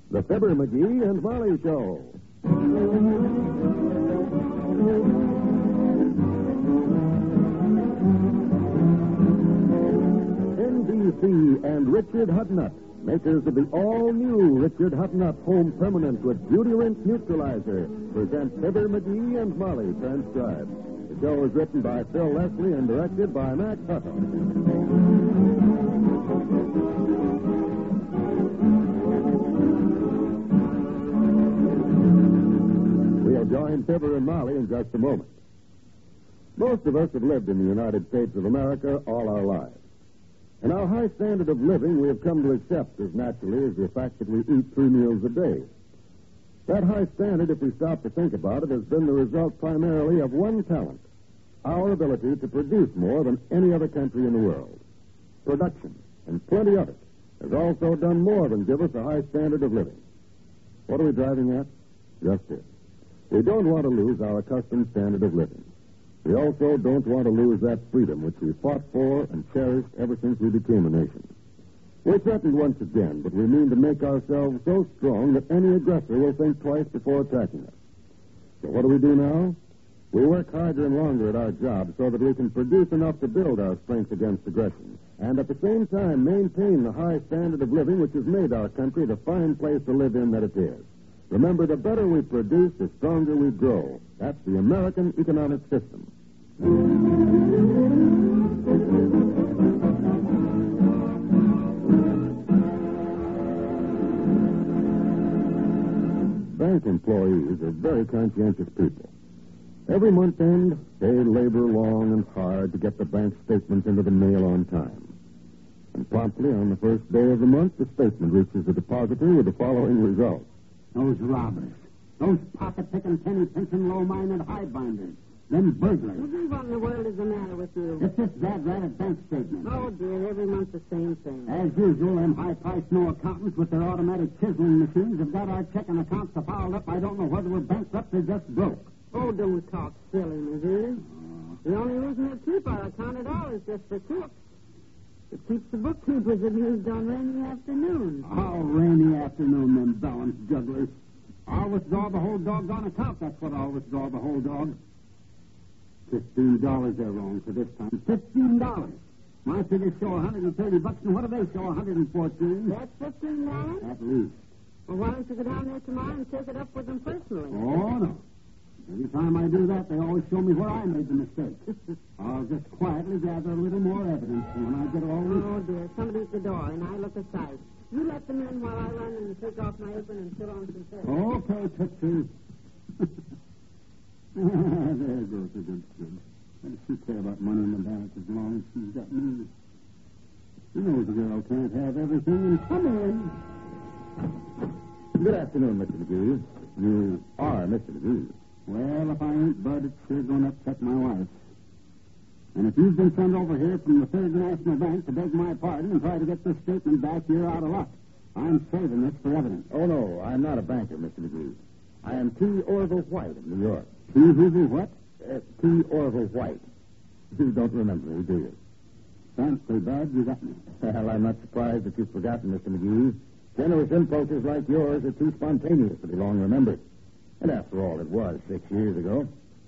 The Fibber, McGee, and Molly Show. NBC and Richard Hutnut, makers of the all-new Richard Hutnut Home Permanent with Beauty Rinse Neutralizer, present Fibber, McGee, and Molly, transcribed. The show is written by Phil Leslie and directed by Max Hutton. We'll join Fibber and Molly in just a moment. Most of us have lived in the United States of America all our lives. And our high standard of living we have come to accept as naturally as the fact that we eat 3 meals a day. That high standard, if we stop to think about it, has been the result primarily of one talent, our ability to produce more than any other country in the world. Production, and plenty of it, has also done more than give us a high standard of living. What are we driving at? Just this. We don't want to lose our accustomed standard of living. We also don't want to lose that freedom which we fought for and cherished ever since we became a nation. We're threatened once again, but we mean to make ourselves so strong that any aggressor will think twice before attacking us. So what do we do now? We work harder and longer at our jobs so that we can produce enough to build our strength against aggression, and at the same time maintain the high standard of living which has made our country the fine place to live in that it is. Remember, the better we produce, the stronger we grow. That's the American economic system. Bank employees are very conscientious people. Every month end, they labor long and hard to get the bank statements into the mail on time. And promptly on the first day of the month, the statement reaches the depositor with the following result. Those robbers. Those pocket-picking, penny-pinching, low-minded high-binders. Them burglars. What in the world is the matter with you? It's this dad-ratted bank statement. Oh, dear, every month the same thing. As usual, them high-priced no accountants with their automatic chiseling machines have got our checking accounts so piled up I don't know whether we're bankrupt or just broke. Oh, don't talk silly, McGee. The only reason we keep our account at all is just for tips. It keeps the bookkeepers amused on rainy afternoons. Oh, rainy afternoon, them balance jugglers. I'll withdraw the whole doggone account. That's what I'll withdraw the whole dog. $15 they're wrong for this time. $15. My figures show $130, and what do they show? $114. That's $15? At least. Well, why don't you go down there tomorrow and take it up with them personally? Oh, no. Every time I do that, they always show me where I made the mistake. I'll just quietly gather a little more evidence, and when I get all this... Oh, dear, somebody's at the door, and I look aside. You let them in while I run and take off my apron and put on some things. Okay, Tootsie. There goes the good kid. What does she care about money in the bank as long as she's got me? She knows a girl can't have everything, and come in. Good afternoon, Mr. McGee. You are Mr. McGee. Well, if I ain't, Bud, it's sure going to upset my wife. And if you've been sent over here from the Third National Bank to beg my pardon and try to get this statement back, you're out of luck. I'm saving this for evidence. Oh, no, I'm not a banker, Mr. McGee. I am T. Orville White of New York. T. Hoover what? T. Orville White. You don't remember me, do you? Frankly, Bud, you got me. Well, I'm not surprised that you've forgotten, Mr. McGee. Generous impulses like yours are too spontaneous to be long remembered. And after all, it was 6 years ago.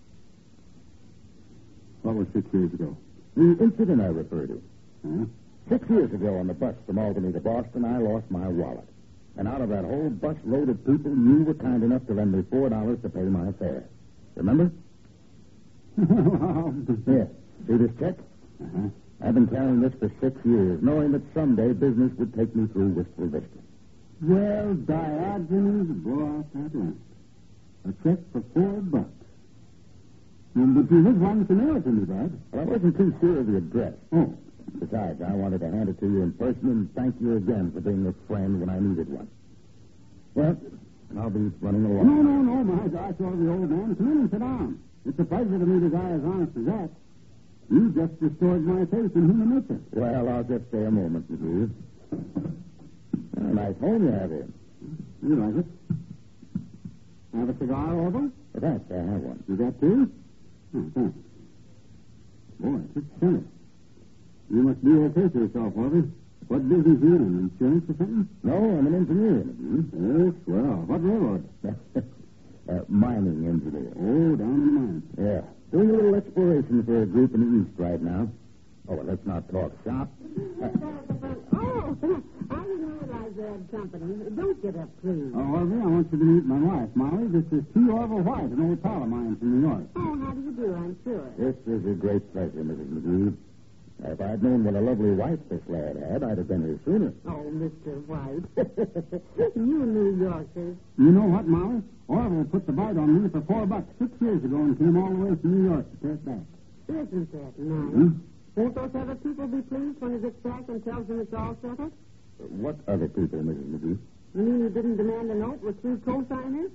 What was 6 years ago? The incident I refer to. Huh? 6 years ago on the bus from Albany to Boston, I lost my wallet. And out of that whole bus load of people, you were kind enough to lend me $4 to pay my fare. Remember? Here, see this check? Uh-huh. I've been carrying this for 6 years, knowing that someday business would take me through Wistful Vista. Well, Diogenes, blow out that lamp. A check for $4. But you did want to mail it to me, Bud. Well, I wasn't too sure of the address. Oh. Besides, I wanted to hand it to you in person and thank you again for being a friend when I needed one. Well, I'll be running along. No, my gosh, all the old man. Come in and sit down. It's a pleasure to meet a guy as honest as that. You just restored my faith in human nature. Well, I'll just stay a moment, McGee. A nice home you have here. You like it? Have a cigar, Orville? Thanks, I have one. You got two? Oh, thanks. Boy, it's scented. You must be okay for yourself, Orville. What business are you in? Insurance or something? No, I'm an engineer, McGee. Yes, well, what railroad? Mining engineer. Oh, down in the mines. Yeah. Doing a little exploration for a group in the East right now. Oh, well, let's not talk shop. Oh, I didn't realize you had company. Don't get up, please. Oh, Harvey, I want you to meet my wife, Molly. This is T. Orville White, an old pal of mine from New York. Oh, how do you do? I'm sure. This is a great pleasure, Mrs. McGee. If I'd known what a lovely wife this lad had, I'd have been here sooner. Oh, Mr. White. You New Yorkers. You know what, Molly? Orville put the bite on me for $4 6 years ago and came all the way from New York to pay it back. Isn't that nice? Hmm? Won't those other people be pleased when he gets back and tells them it's all settled? What other people, Mrs. McGee? You mean you didn't demand a note with 3 co-signers?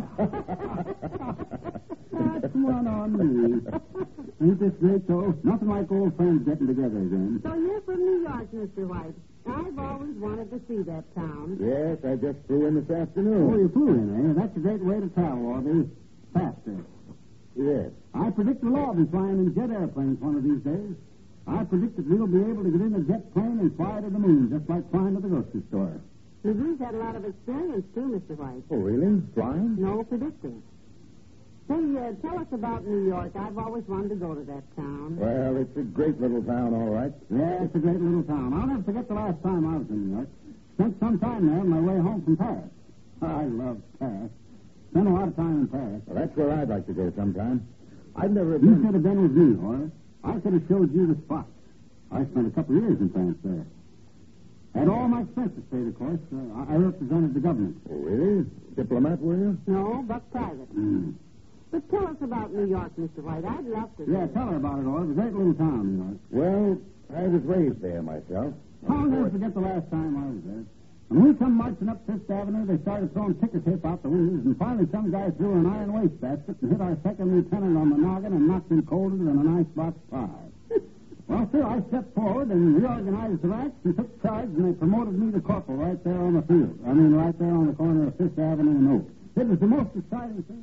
That's one on me. Ain't this great, though? Nothing like old friends getting together again. So you're from New York, Mr. White. I've always wanted to see that town. Yes, I just flew in this Oh, afternoon. you flew in, eh? That's a great way to travel, Orville. Faster. Yes. I predict we'll all be flying in jet airplanes one of these days. I predict that we'll be able to get in a jet plane and fly to the moon, just like flying to the grocery store. McGee's had a lot of experience, too, Mr. White. Oh, really? Flying? No predicting. Say, tell us about New York. I've always wanted to go to that town. Well, it's a great little town, all right. Yeah, it's a great little town. I'll never forget the last time I was in New York. Spent some time there on my way home from Paris. I love Paris. Spent a lot of time in Paris. Well, that's where I'd like to go sometime. I've never You been... should have been with me, Horace. I could have showed you the spots. I spent a couple of years in France there. Had all my expenses paid, of course. I represented the government. Oh, really? Diplomat, were you? No, but private. But tell us about New York, Mr. White. I'd love to. Yeah, tell her about it, Horace. It's a great little town, New York. Well, I was raised there myself. I'll never forget the last time I was there. When we come marching up Fifth Avenue, they started throwing ticker tape out the windows, and finally some guy threw an iron wastebasket and hit our second lieutenant on the noggin and knocked him colder than an icebox pie. Well, sir, I stepped forward and reorganized the ranks and took charge, and they promoted me to corporal right there on the field. I mean, right there on the corner of Fifth Avenue and Oak. It was the most exciting thing.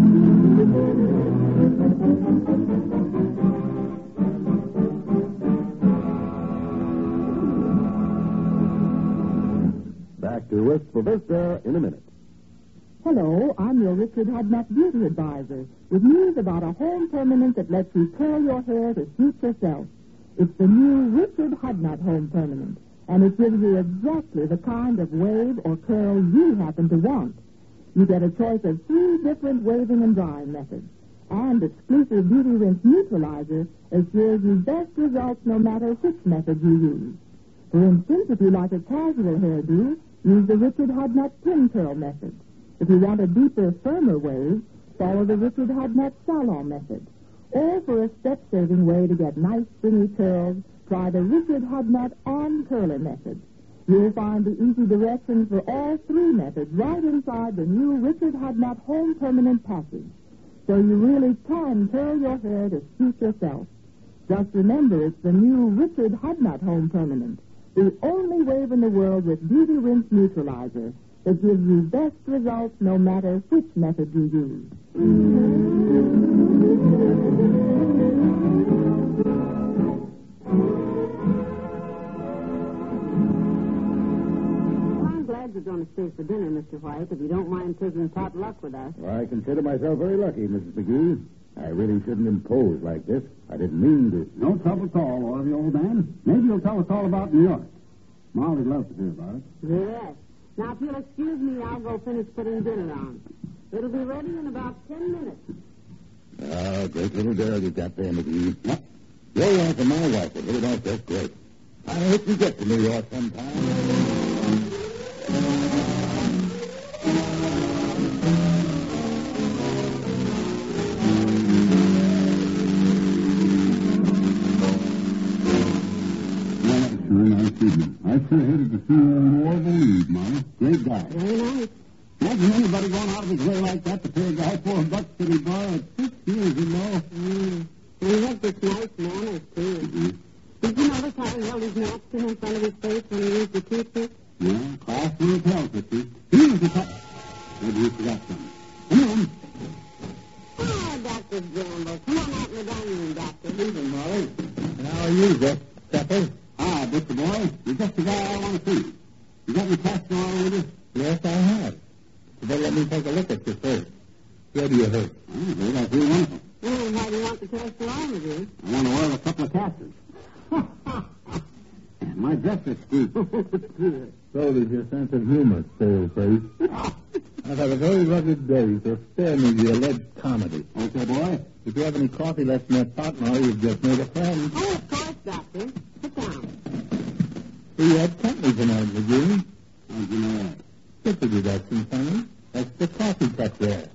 Back to Wistful Vista in a minute. Hello, I'm your Richard Hudnut Beauty Advisor with news about a home permanent that lets you curl your hair to suit yourself. It's the new Richard Hudnut Home Permanent, and it gives you exactly the kind of wave or curl you happen to want. You get a choice of 3 different waving and drying methods, and exclusive Beauty Rinse Neutralizer assures you best results no matter which method you use. For instance, if you like a casual hairdo, use the Richard Hudnut Pin Curl method. If you want a deeper, firmer wave, follow the Richard Hudnut Salon method. Or for a step-saving way to get nice, stringy curls, try the Richard Hudnut and Curler method. You'll find the easy directions for all 3 methods right inside the new Richard Hudnut Home Permanent package. So you really can curl your hair to suit yourself. Just remember, it's the new Richard Hudnut Home Permanent, the only wave in the world with Beauty Rinse Neutralizer that gives you best results no matter which method you use. I'm glad you're going to stay for dinner, Mr. White, if you don't mind taking potluck with us. Well, I consider myself very lucky, Mrs. McGee. I really shouldn't impose like this. I didn't mean to. No trouble at all, Orville, old man. Maybe you'll tell us all about New York. Molly'd love to hear about it. Yes. Now, if you'll excuse me, I'll go finish putting dinner on. It'll be ready in about 10 minutes. Ah, great little girl you got there, McGee. Your wife and my wife will hit it off just great. I hope you get to New York sometime. I sure hated to see old Orville leave, Molly. Great guy. Very nice. Imagine anybody going out of his way like that to pay a guy $4 that he borrowed 6 years ago. And he had this nice manners, too. Mm-hmm. Did you notice how he held his napkin in front of his face when he used the toothpick? Yeah, class will tell, Christy. He was the top. Maybe he forgot something. Come on. Oh, Dr. Gamble. Come on out in the dining room, Doctor. Evening, Molly. How are you, Jeff? Stepper? Ah, Butcher boy, you're just the guy Let me take a look at you first. Where do you hurt? Oh, I feel wonderful. Well, why do you want to test your arm with you? I want to wear a couple of casters. My dress is squeaked. So does your sense of humor, stale face. I've had a very rugged day, so spare me the alleged comedy. Okay, boy. If you have any coffee left in that pot, now you've just made a friend. Oh, of course, Doctor. Sit down. We had company tonight, McGee. How'd you know that? Just a deduction, Sonny. That's the coffee cup there.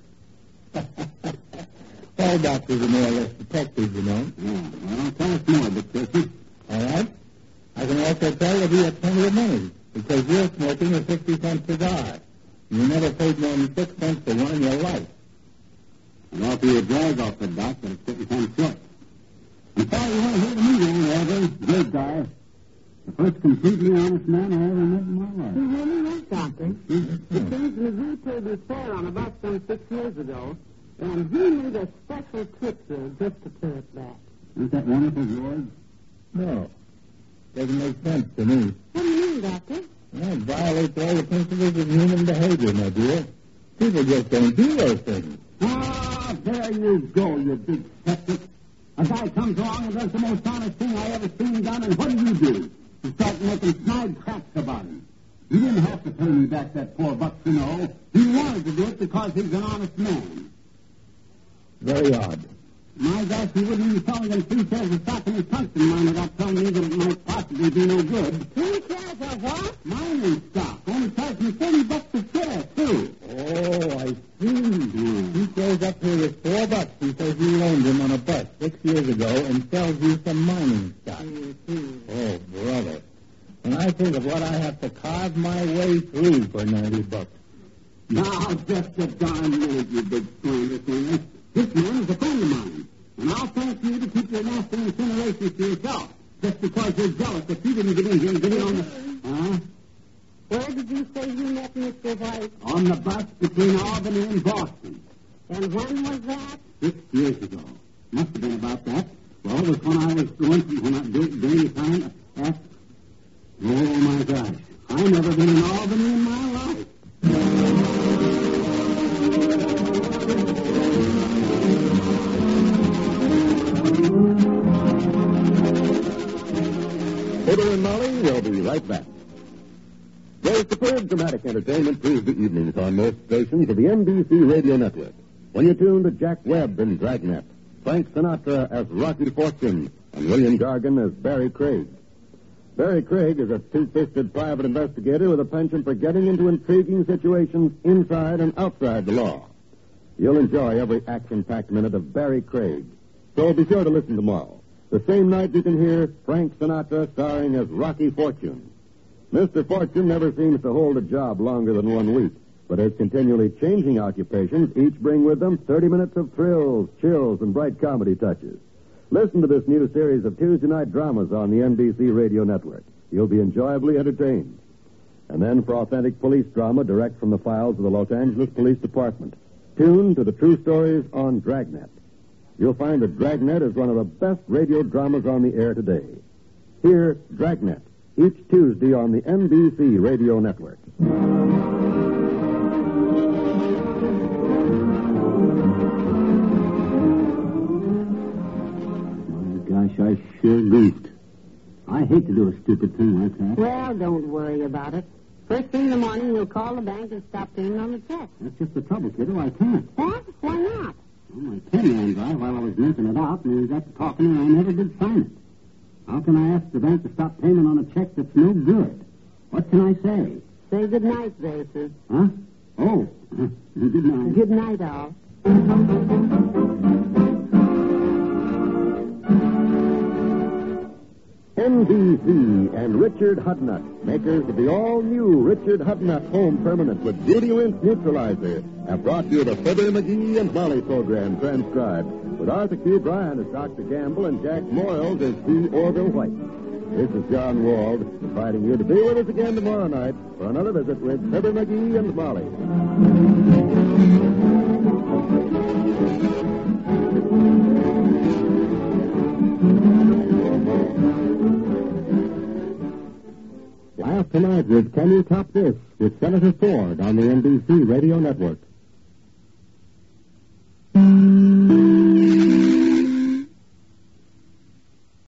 All doctors are more or less detectives, you know. Yeah, well, tell us more, Dick Tracy. All right? I can also tell that he has plenty of money, because you're smoking a 50-cent cigar. You never paid more than 6 cents for one in your life. It ought to be a drag off the doc, but it's getting kind of short. I'm sorry you weren't here to meet him, Reverend. Great guy. The first completely honest man I ever met in my life. He really was, Doctor. It seems McGee paid his fare on a bus some 6 years ago, and he made a special trip here just to pay it back. Isn't that wonderful, George? No. Doesn't make sense to me. What do you mean, Doctor? Well, it violates all the principles of human behavior, my dear. People just don't do those things. Ah, there you go, you big skeptic. A guy comes along and does the most honest thing I ever seen done, and what do? You start making snide cracks about him. You didn't have to pay me back that $4, you know. He wanted to do it because he's an honest man. Very odd. My gosh, he wouldn't even tell me them 3 shares of stock in his tungsten mine without telling me that it might possibly be no good. 3 shares of what? Mining stock. Only charged me $30 a share, too. Oh, I see. He shows up here with $4 he says you loaned him on a bus 6 years ago and sells you some mining stock. Oh, brother. When I think of what I have to carve my way through for $90. Now, just a darn minute, you big slander singer. This man is a friend of mine, and I'll thank you to keep your nasty insinuations to yourself, just because you're jealous that you didn't get in here and get in on the... Huh? Where did you say you met Mr. White? On the bus between Albany and Boston. And when was that? 6 years ago. Must have been about that. Well, it was when I was going from during the time at... Oh, my gosh. I've never been in Albany in my life. Fibber and Molly will be right back. There's superb dramatic entertainment Tuesday evenings on most stations of the NBC radio network. When you tune to Jack Webb in Dragnet, Frank Sinatra as Rocky Fortune, and William Gargan as Barry Craig. Barry Craig is a two-fisted private investigator with a penchant for getting into intriguing situations inside and outside the law. You'll enjoy every action-packed minute of Barry Craig. So be sure to listen tomorrow. The same night you can hear Frank Sinatra starring as Rocky Fortune. Mr. Fortune never seems to hold a job longer than 1 week, but his continually changing occupations each bring with them 30 minutes of thrills, chills, and bright comedy touches. Listen to this new series of Tuesday night dramas on the NBC radio network. You'll be enjoyably entertained. And then for authentic police drama direct from the files of the Los Angeles Police Department, tune to the true stories on Dragnet. You'll find that Dragnet is one of the best radio dramas on the air today. Hear Dragnet each Tuesday on the NBC radio network. My gosh, I sure goofed. I hate to do a stupid thing like that. Well, don't worry about it. First thing in the morning, you'll call the bank and stop paying on the check. That's just the trouble, kiddo. I can't. What? Why not? Well, my pen ran dry while I was making it out, and we got to talking, and I never did sign it. How can I ask the bank to stop payment on a check that's no good? What can I say? Say good night, Graces. Huh? Oh, good night. Good night, all. NBC and Richard Hudnut, makers of the all-new Richard Hudnut Home Permanent with Beauty Rinse Neutralizer, have brought you the Fibber, McGee, and Molly program transcribed with Arthur Q. Bryan as Dr. Gamble and Jack Moyles as P. Orville White. This is John Wald, inviting you to be with us again tomorrow night for another visit with Fibber, McGee, and Molly. Laugh tonight with Can You Top This with Senator Ford on the NBC Radio Network.